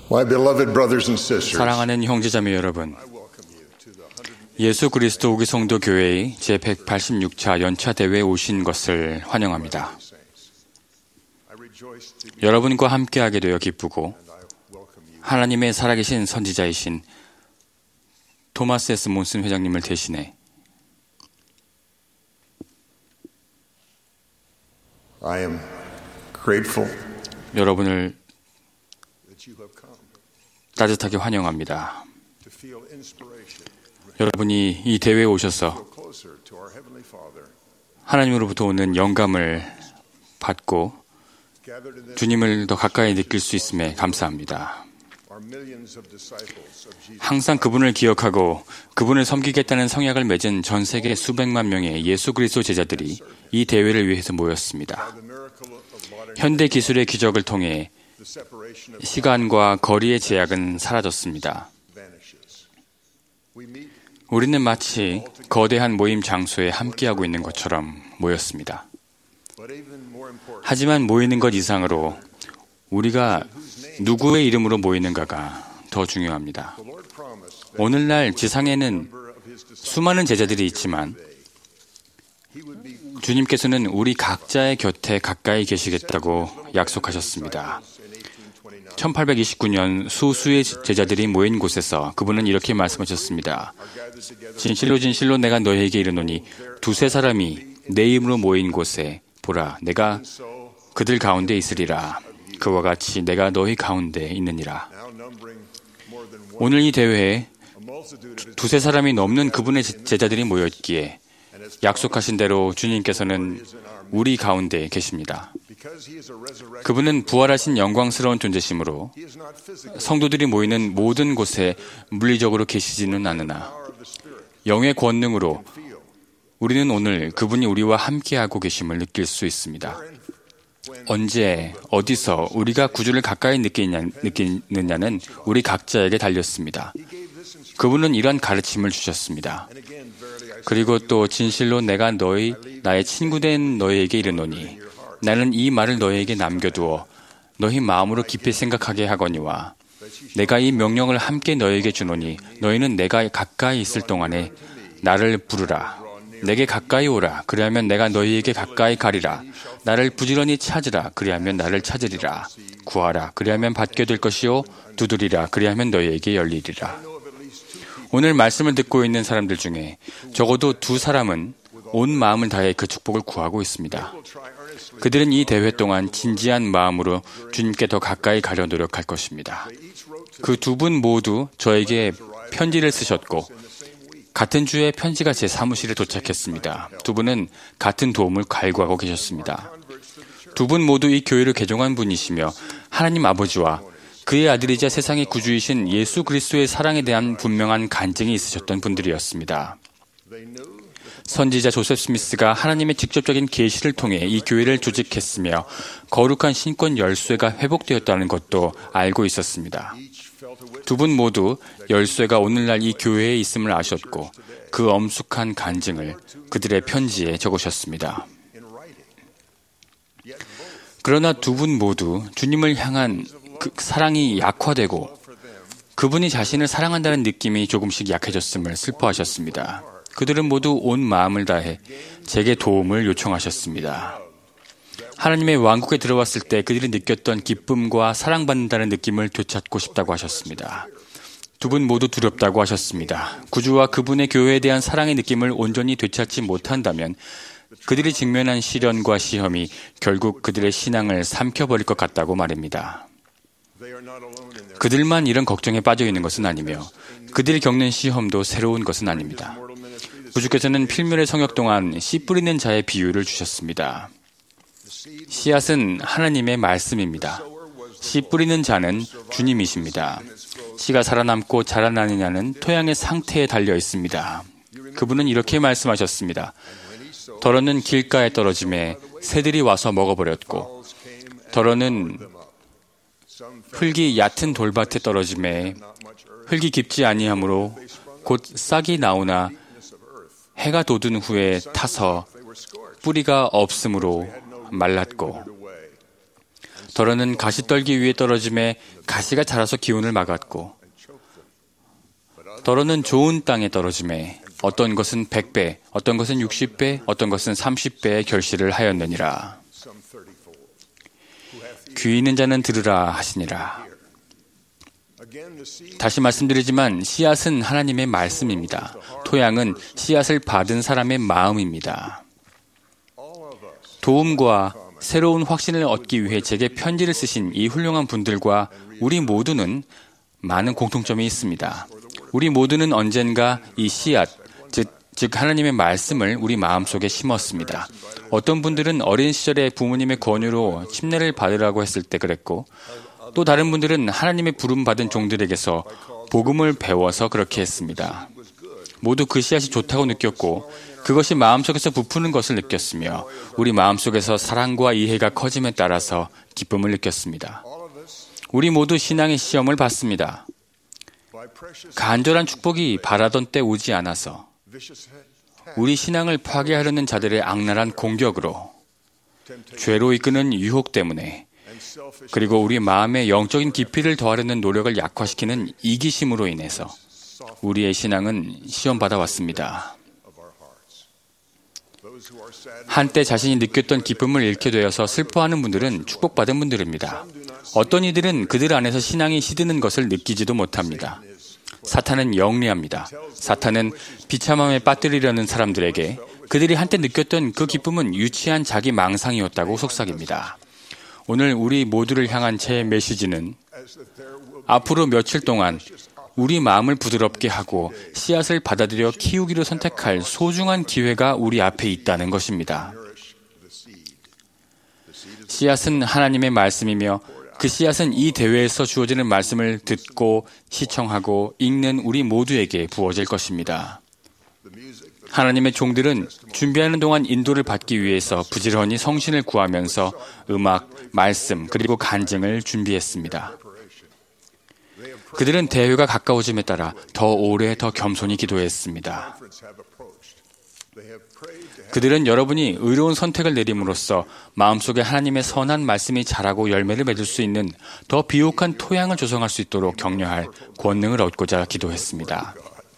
My beloved brothers and sisters, 사랑하는 형제자매 여러분, 예수 그리스도 우기 성도 교회의 제186차 연차 대회에 오신 것을 환영합니다. 여러분과 함께하게 되어 기쁘고 하나님의 살아계신 선지자이신 토마스 S. 몬슨 회장님을 대신해 I am grateful 여러분을 that you have come 따뜻하게 환영합니다. to feel inspiration, 여러분이 이 대회에 오셔서 closer to our Heavenly Father, 하나님으로부터 오는 영감을 받고 gathered in this 주님을 더 가까이 느낄 수 있음에 감사합니다. are millions of disciples of Jesus. 항상 그분을 기억하고 그분을 섬기겠다는 성약을 맺은 전 세계 수백만 명의 예수 그리스도 제자들이 이 대회를 위해서 모였습니다. The miracle of modern 현대 기술의 기적을 통해 the separation of 시간과 거리의 제약은 사라졌습니다. vanishes. We meet 우리는 마치 거대한 모임 장소에 함께하고 있는 것처럼 모였습니다. but even more important, 하지만 모이는 것 이상으로 우리가 누구의 이름으로 모이는가가 더 중요합니다. the Lord promised that 오늘날 지상에는 number of his disciples 수많은 제자들이 있지만 he would be 주님께서는 우리 각자의 곁에 가까이 계시겠다고 약속하셨습니다. in 1829 1829년 소수의 제자들이 모인 곳에서 그분은 이렇게 말씀하셨습니다. gathered together 진실로 진실로 내가 너희에게 이르노니 두세 사람이 내 이름으로 모인 곳에 보라 내가 so 그들 가운데 있으리라. 그와 같이 내가 너희 가운데 있느니라. now numbering more than one 오늘 이 대회에 a multitude of his 두세 사람이 넘는 그분의 제자들이 모였기에 and as 약속하신 대로 주님께서는 우리 가운데 계십니다. because he is a resurrected 그분은 부활하신 영광스러운 존재시므로 he is not physical 성도들이 모이는 모든 곳에 물리적으로 계시지는 않으나 power of the spirit 영의 권능으로 feel 우리는 오늘 그분이 우리와 함께하고 계심을 느낄 수 있습니다. 언제 어디서 우리가 구주를 가까이 느끼느냐는 우리 각자에게 달렸습니다. 그분은 이런 가르침을 주셨습니다. and again verily I 그리고 또 진실로 내가 나의 친구된 너희에게 이르노니 나는 이 말을 너희에게 남겨두어 너희 마음으로 깊이 생각하게 하거니와 내가 이 명령을 함께 너희에게 주노니 너희는 내가 가까이 있을 동안에 나를 부르라. 내게 가까이 오라. 그리하면 내가 너희에게 가까이 가리라. 나를 부지런히 찾으라. 그리하면 나를 찾으리라. 구하라. 그리하면 받게 될 것이요. 두드리라. 그리하면 너희에게 열리리라. 오늘 말씀을 듣고 있는 사람들 중에 적어도 두 사람은 온 마음을 다해 그 축복을 구하고 있습니다. 그들은 이 대회 동안 진지한 마음으로 주님께 더 가까이 가려 노력할 것입니다. 그 두 분 모두 저에게 편지를 쓰셨고 같은 주에 편지가 제 사무실에 도착했습니다. 두 분은 같은 도움을 갈구하고 계셨습니다. 두 분 모두 이 교회를 개종한 분이시며 하나님 아버지와 그의 아들이자 세상의 구주이신 예수 그리스도의 사랑에 대한 분명한 간증이 있으셨던 분들이었습니다. 선지자 조셉 스미스가 하나님의 직접적인 계시를 통해 이 교회를 조직했으며 거룩한 신권 열쇠가 회복되었다는 것도 알고 있었습니다. 두 분 모두 열쇠가 오늘날 이 교회에 있음을 아셨고 그 엄숙한 간증을 그들의 편지에 적으셨습니다. 그러나 두 분 모두 주님을 향한 그 사랑이 약화되고 그분이 자신을 사랑한다는 느낌이 조금씩 약해졌음을 슬퍼하셨습니다. 그들은 모두 온 마음을 다해 제게 도움을 요청하셨습니다. 하나님의 왕국에 들어왔을 때 그들이 느꼈던 기쁨과 사랑받는다는 느낌을 되찾고 싶다고 하셨습니다. 두 분 모두 두렵다고 하셨습니다. 구주와 그분의 교회에 대한 사랑의 느낌을 온전히 되찾지 못한다면 그들이 직면한 시련과 시험이 결국 그들의 신앙을 삼켜버릴 것 같다고 말입니다. 그들만 이런 걱정에 빠져 있는 것은 아니며 그들이 겪는 시험도 새로운 것은 아닙니다. 구주께서는 필멸의 성역 동안 씨 뿌리는 자의 비유를 주셨습니다. 씨앗은 하나님의 말씀입니다. 씨 뿌리는 자는 주님이십니다. 씨가 살아남고 자라나느냐는 토양의 상태에 달려 있습니다. 그분은 이렇게 말씀하셨습니다. 더러는 길가에 떨어짐에 새들이 와서 먹어버렸고 더러는 흙이 얕은 돌밭에 떨어짐에 흙이 깊지 아니하므로 곧 싹이 나오나 해가 돋은 후에 타서 뿌리가 없으므로 말랐고 더러는 가시떨기 위에 떨어짐에 가시가 자라서 기운을 막았고, 더러는 좋은 땅에 떨어짐에 어떤 것은 100배, 어떤 것은 60배, 어떤 것은 30배의 결실을 하였느니라. 귀 있는 자는 들으라 하시니라. 다시 말씀드리지만 씨앗은 하나님의 말씀입니다. 토양은 씨앗을 받은 사람의 마음입니다. 도움과 새로운 확신을 얻기 위해 제게 편지를 쓰신 이 훌륭한 분들과 우리 모두는 많은 공통점이 있습니다. 우리 모두는 언젠가 이 씨앗, 즉 하나님의 말씀을 우리 마음속에 심었습니다. 어떤 분들은 어린 시절에 부모님의 권유로 침례를 받으라고 했을 때 그랬고, 또 다른 분들은 하나님의 부름받은 종들에게서 복음을 배워서 그렇게 했습니다. 모두 그 씨앗이 좋다고 느꼈고 그것이 마음속에서 부푸는 것을 느꼈으며 우리 마음속에서 사랑과 이해가 커짐에 따라서 기쁨을 느꼈습니다. 우리 모두 신앙의 시험을 받습니다. 간절한 축복이 바라던 때 오지 않아서 우리 신앙을 파괴하려는 자들의 악랄한 공격으로, 죄로 이끄는 유혹 때문에, 그리고 우리 마음의 영적인 깊이를 더하려는 노력을 약화시키는 이기심으로 인해서 우리의 신앙은 시험받아 왔습니다. 한때 자신이 느꼈던 기쁨을 잃게 되어서 슬퍼하는 분들은 축복받은 분들입니다. 어떤 이들은 그들 안에서 신앙이 시드는 것을 느끼지도 못합니다. 사탄은 영리합니다. 사탄은 비참함에 빠뜨리려는 사람들에게 그들이 한때 느꼈던 그 기쁨은 유치한 자기 망상이었다고 속삭입니다. 오늘 우리 모두를 향한 제 메시지는 앞으로 며칠 동안 우리 마음을 부드럽게 하고 씨앗을 받아들여 키우기로 선택할 소중한 기회가 우리 앞에 있다는 것입니다. 씨앗은 하나님의 말씀이며 그 씨앗은 이 대회에서 주어지는 말씀을 듣고 시청하고 읽는 우리 모두에게 부어질 것입니다. 하나님의 종들은 준비하는 동안 인도를 받기 위해서 부지런히 성신을 구하면서 음악, 말씀, 그리고 간증을 준비했습니다. 그들은 대회가 가까워짐에 따라 더 오래 더 겸손히 기도했습니다. 그들은 여러분이 의로운 선택을 내림으로써 마음속에 하나님의 선한 말씀이 자라고 열매를 맺을 수 있는 더 비옥한 토양을 조성할 수 있도록 격려할 권능을 얻고자 기도했습니다.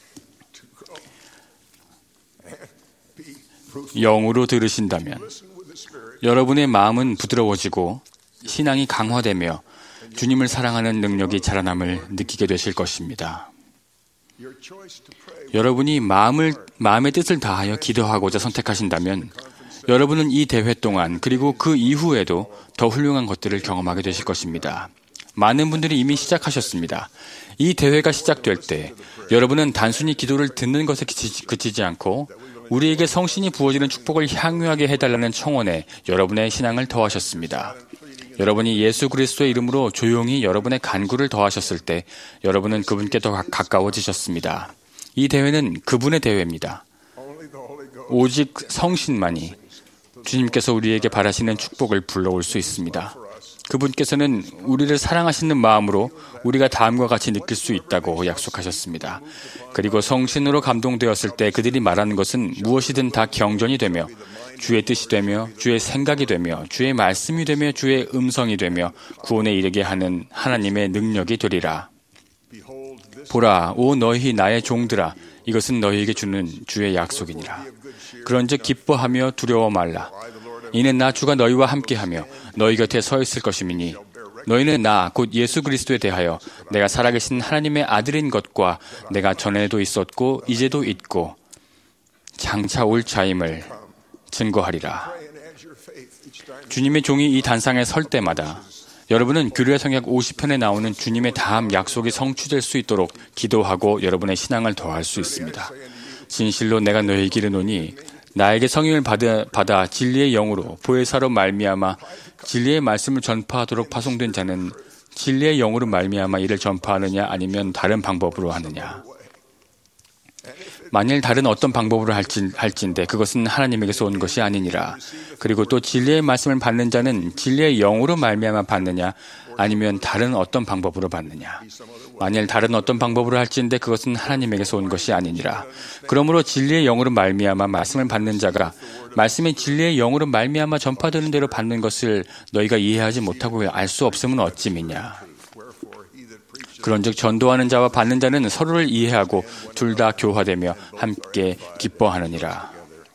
영으로 들으신다면 여러분의 마음은 부드러워지고 신앙이 강화되며 주님을 사랑하는 능력이 자라남을 느끼게 되실 것입니다. 여러분이 마음의 뜻을 다하여 기도하고자 선택하신다면 여러분은 이 대회 동안 그리고 그 이후에도 더 훌륭한 것들을 경험하게 되실 것입니다. 많은 분들이 이미 시작하셨습니다. 이 대회가 시작될 때 여러분은 단순히 기도를 듣는 것에 그치지 않고 우리에게 성신이 부어지는 축복을 향유하게 해달라는 청원에 여러분의 신앙을 더하셨습니다. 여러분이 예수 그리스도의 이름으로 조용히 여러분의 간구를 더하셨을 때 여러분은 그분께 더 가까워지셨습니다. 이 대회는 그분의 대회입니다. 오직 성신만이 주님께서 우리에게 바라시는 축복을 불러올 수 있습니다. 그분께서는 우리를 사랑하시는 마음으로 우리가 다음과 같이 느낄 수 있다고 약속하셨습니다. 그리고 성신으로 감동되었을 때 그들이 말하는 것은 무엇이든 다 경전이 되며 주의 뜻이 되며 주의 생각이 되며 주의 말씀이 되며 주의 음성이 되며 구원에 이르게 하는 하나님의 능력이 되리라. 보라, 오 너희 나의 종들아, 이것은 너희에게 주는 주의 약속이니라. 그런즉 기뻐하며 두려워 말라. 이는 나 주가 너희와 함께하며 너희 곁에 서 있을 것임이니 너희는 나 곧 예수 그리스도에 대하여 내가 살아계신 하나님의 아들인 것과 내가 전에도 있었고 이제도 있고 장차 올 자임을 증거하리라. 주님의 종이 이 단상에 설 때마다 여러분은 규례 성약 50편에 나오는 주님의 다음 약속이 성취될 수 있도록 기도하고 여러분의 신앙을 더할 수 있습니다. 진실로 내가 너희에게 이르노니 나에게 성임을 받아 진리의 영으로 보혜사로 말미암아 진리의 말씀을 전파하도록 파송된 자는 진리의 영으로 말미암아 이를 전파하느냐 아니면 다른 방법으로 하느냐. 만일 다른 어떤 방법으로 할진대 그것은 하나님에게서 온 것이 아니니라. 그리고 또 진리의 말씀을 받는 자는 진리의 영으로 말미암아 받느냐 아니면 다른 어떤 방법으로 받느냐. 만일 다른 어떤 방법으로 할진대 그것은 하나님에게서 온 것이 아니니라. 그러므로 진리의 영으로 말미암아 말씀을 받는 자가 말씀이 진리의 영으로 말미암아 전파되는 대로 받는 것을 너희가 이해하지 못하고 알 수 없음은 어찌미냐. 그런즉 전도하는 자와 받는 자는 서로를 이해하고 둘 다 교화되며 함께 기뻐하느니라.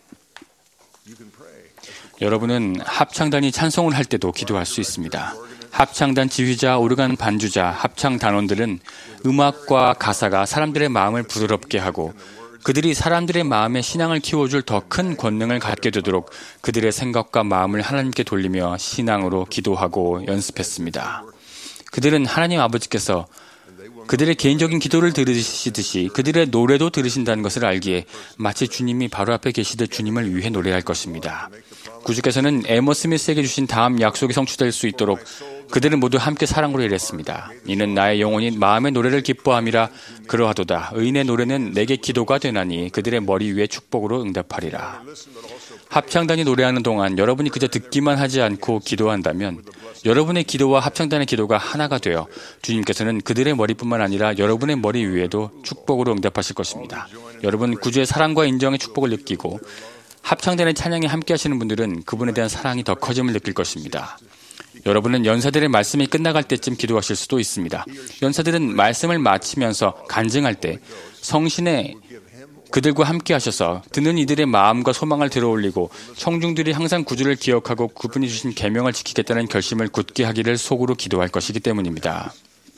여러분은 합창단이 찬송을 할 때도 기도할 수 있습니다. 합창단 지휘자, 오르간 반주자, 합창 단원들은 음악과 가사가 사람들의 마음을 부드럽게 하고 그들이 사람들의 마음에 신앙을 키워줄 더 큰 권능을 갖게 되도록 그들의 생각과 마음을 하나님께 돌리며 신앙으로 기도하고 연습했습니다. 그들은 하나님 아버지께서 그들의 개인적인 기도를 들으시듯이 그들의 노래도 들으신다는 것을 알기에 마치 주님이 바로 앞에 계시듯 주님을 위해 노래할 것입니다. 구주께서는 에머 스미스에게 주신 다음 약속이 성취될 수 있도록 그들은 모두 함께 사랑으로 일했습니다. 이는 나의 영혼이 마음의 노래를 기뻐함이라. 그러하도다. 의인의 노래는 내게 기도가 되나니 그들의 머리 위에 축복으로 응답하리라. 합창단이 노래하는 동안 여러분이 그저 듣기만 하지 않고 기도한다면 여러분의 기도와 합창단의 기도가 하나가 되어 주님께서는 그들의 머리뿐만 아니라 여러분의 머리 위에도 축복으로 응답하실 것입니다. 여러분 구주의 사랑과 인정의 축복을 느끼고 합창단의 찬양에 함께 하시는 분들은 그분에 대한 사랑이 더 커짐을 느낄 것입니다. 여러분은 연사들의 말씀이 끝나갈 때쯤 기도하실 수도 있습니다. 연사들은 말씀을 마치면서 간증할 때 성신에 그들과 함께 하셔서 듣는 이들의 마음과 소망을 들어올리고 청중들이 항상 구주를 기억하고 그분이 주신 계명을 지키겠다는 결심을 굳게 하기를 속으로 기도할 것이기 때문입니다.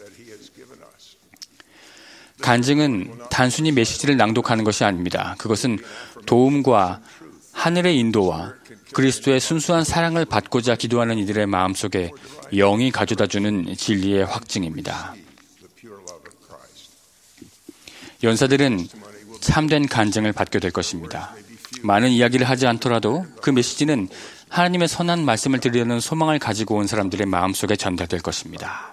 간증은 단순히 메시지를 낭독하는 것이 아닙니다. 그것은 도움과 하늘의 인도와 그리스도의 순수한 사랑을 받고자 기도하는 이들의 마음속에 영이 가져다주는 진리의 확증입니다. 연사들은 참된 간증을 받게 될 것입니다. 많은 이야기를 하지 않더라도 그 메시지는 하나님의 선한 말씀을 들으려는 소망을 가지고 온 사람들의 마음속에 전달될 것입니다.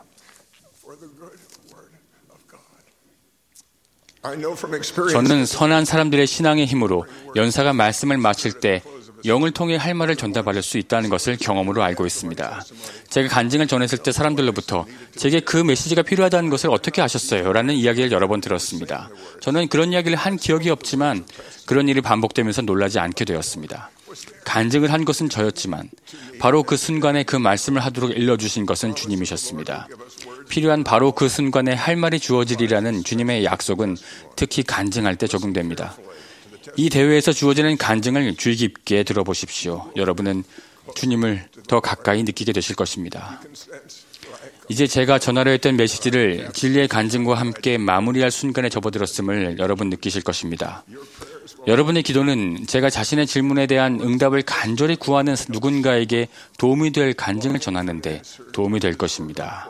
저는 선한 사람들의 신앙의 힘으로 연사가 말씀을 마칠 때 영을 통해 할 말을 전달받을 수 있다는 것을 경험으로 알고 있습니다. 제가 간증을 전했을 때 사람들로부터 제게 그 메시지가 필요하다는 것을 어떻게 아셨어요? 라는 이야기를 여러 번 들었습니다. 저는 그런 이야기를 한 기억이 없지만 그런 일이 반복되면서 놀라지 않게 되었습니다. 간증을 한 것은 저였지만 바로 그 순간에 그 말씀을 하도록 일러주신 것은 주님이셨습니다. 필요한 바로 그 순간에 할 말이 주어지리라는 주님의 약속은 특히 간증할 때 적용됩니다. 이 대회에서 주어지는 간증을 주의 깊게 들어보십시오. 여러분은 주님을 더 가까이 느끼게 되실 것입니다. 이제 제가 전하려 했던 메시지를 진리의 간증과 함께 마무리할 순간에 접어들었음을 여러분 느끼실 것입니다. 여러분의 기도는 제가 자신의 질문에 대한 응답을 간절히 구하는 누군가에게 도움이 될 간증을 전하는데 도움이 될 것입니다.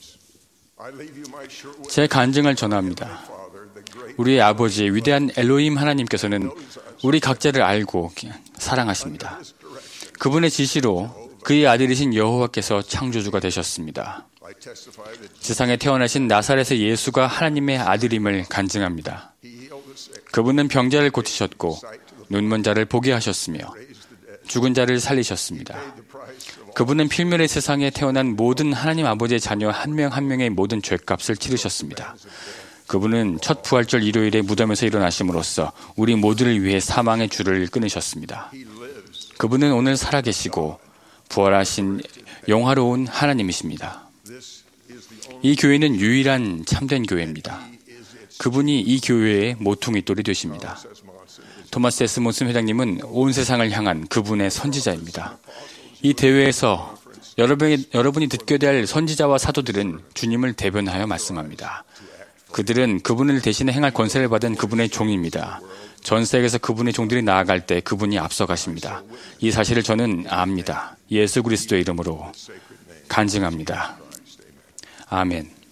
제 간증을 전합니다. 우리의 아버지 위대한 엘로힘 하나님께서는 우리 각자를 알고 사랑하십니다. 그분의 지시로 그의 아들이신 여호와께서 창조주가 되셨습니다. 세상에 태어나신 나사렛의 예수가 하나님의 아들임을 간증합니다. 그분은 병자를 고치셨고 눈먼 자를 보게 하셨으며 죽은 자를 살리셨습니다. 그분은 필멸의 세상에 태어난 모든 하나님 아버지의 자녀 한 명 한 명의 모든 죄값을 치르셨습니다. 그분은 첫 부활절 일요일에 무덤에서 일어나심으로써 우리 모두를 위해 사망의 줄을 끊으셨습니다. 그분은 오늘 살아계시고 부활하신 영화로운 하나님이십니다. 이 교회는 유일한 참된 교회입니다. 그분이 이 교회의 모퉁이돌이 되십니다. 토마스 S. 몬슨 회장님은 온 세상을 향한 그분의 선지자입니다. 이 대회에서 여러분이 듣게 될 선지자와 사도들은 주님을 대변하여 말씀합니다. 그들은 그분을 대신해 행할 권세를 받은 그분의 종입니다. 전 세계에서 그분의 종들이 나아갈 때 그분이 앞서가십니다. 이 사실을 저는 압니다. 예수 그리스도의 이름으로 간증합니다. 아멘.